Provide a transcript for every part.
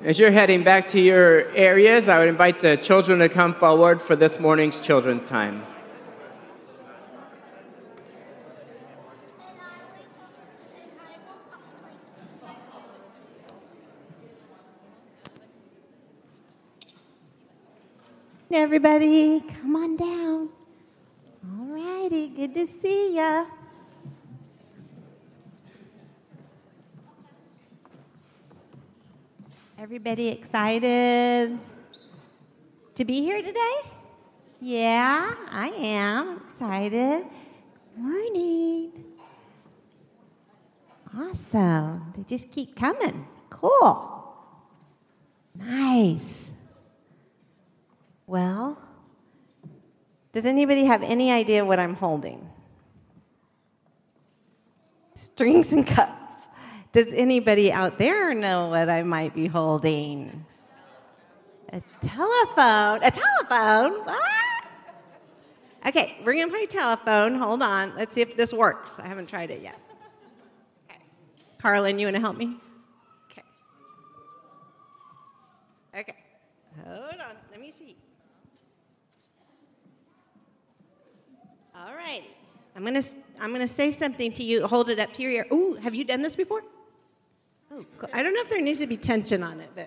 As you're heading back to your areas, I would invite the children to come forward for this morning's children's time. Everybody, come on down. All righty, good to see ya. Everybody excited to be here today? Yeah, I am excited. Morning. Awesome. They just keep coming. Cool. Nice. Well, does anybody have any idea what I'm holding? Strings and cups. Does anybody out there know what I might be holding? A telephone. A telephone? What? Okay, we're going to play telephone. Hold on. Let's see if this works. I haven't tried it yet. Okay. Carlin, you want to help me? Okay. Okay. Hold on. Let me see. All right. I'm gonna say something to you. Hold it up to your ear. Ooh, have you done this before? Oh, cool. I don't know if there needs to be tension on it, but.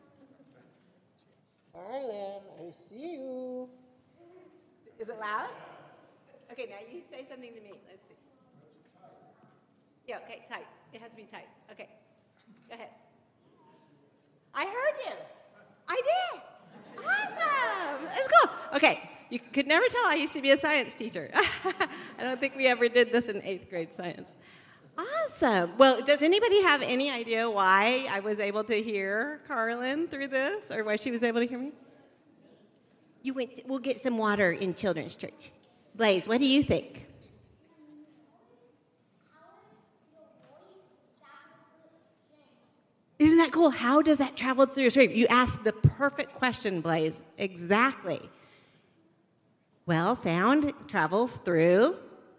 Arlen, I see you. Is it loud? Okay, now you say something to me. Let's see. Yeah, okay, tight. It has to be tight. Okay, go ahead. I heard you. I did. Awesome. That's cool. Okay. You could never tell I used to be a science teacher. I don't think we ever did this in 8th grade science. Awesome. Well, does anybody have any idea why I was able to hear Carlin through this, or why she was able to hear me? We'll get some water in children's church. Blaze, what do you think? Isn't that cool? How does that travel through your string? You asked the perfect question, Blaze. Exactly. Well, sound travels through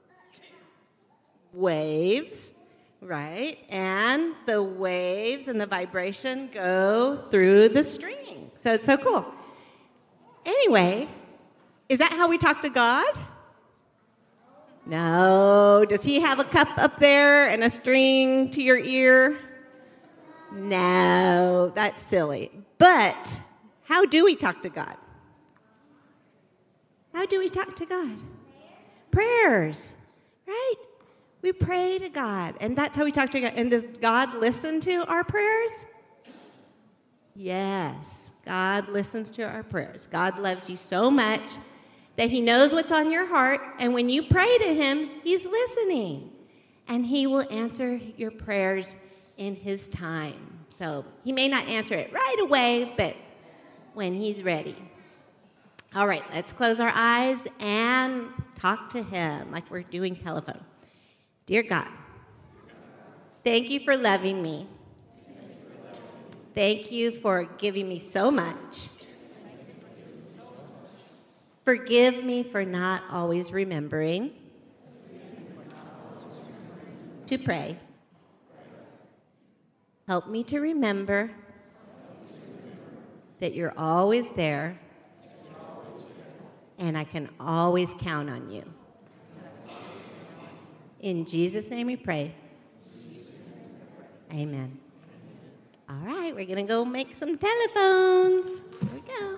waves, right? And the waves and the vibration go through the string. So it's so cool. Anyway, is that how we talk to God? No. Does he have a cup up there and a string to your ear? No, that's silly. But how do we talk to God? How do we talk to God? Prayers, right? We pray to God, and that's how we talk to God. And does God listen to our prayers? Yes, God listens to our prayers. God loves you so much that he knows what's on your heart, and when you pray to him, he's listening, and he will answer your prayers in his time. So he may not answer it right away, but when he's ready. All right, let's close our eyes and talk to him like we're doing telephone. Dear God, thank you for loving me. Thank you for giving me so much. Forgive me for not always remembering to pray. Help me to remember that you're always there and I can always count on you. In Jesus' name we pray. Amen. All right, we're going to go make some telephones.